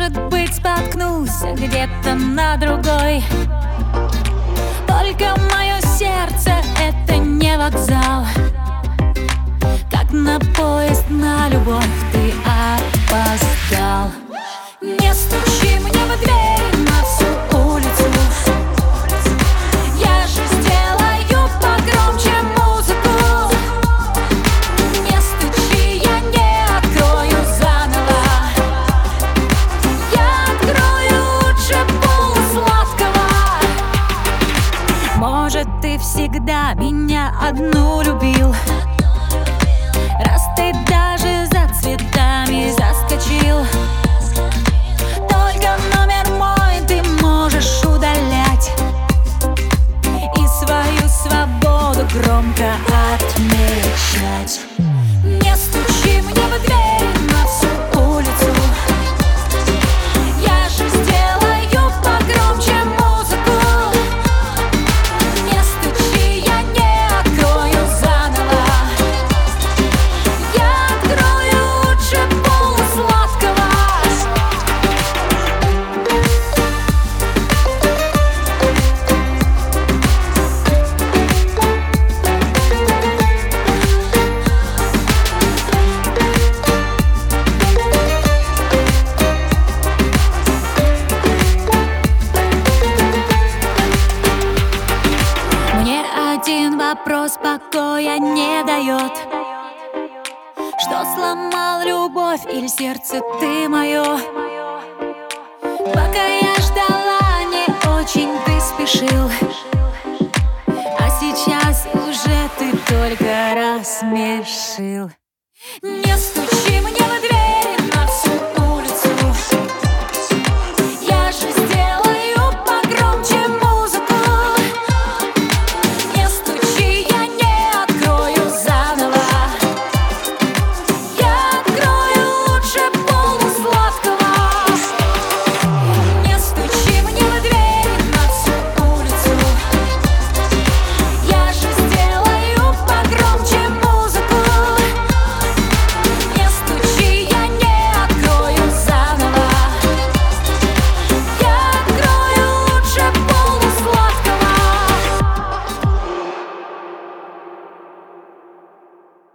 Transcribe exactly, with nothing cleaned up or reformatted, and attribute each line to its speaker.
Speaker 1: Может быть, споткнусь где-то на другой. Только мое сердце — это не вокзал. Как на поезд, на любовь ты опоздал. Не стучи мне в дверь на всю улицу. Я же сделаю погромче музыку. Не стучи, я не открою заново. Я открою лучше полусладкого. Может, ты всегда меня одну любил, раз ты даже за цветами заскочил. Только номер мой ты можешь удалять и свою свободу громко отмечать. Не стучи мне в дверь на всю улицу. Я же сделаю погромче музыку. Не стучи, я не открою заново. Я открою лучше полусладкого. Мне один вопрос покоя не дает: что сломал любовь или сердце ты мое? Пока я ждала, не очень ты спешил, а сейчас уже ты только рассмешил. Не стучи мне в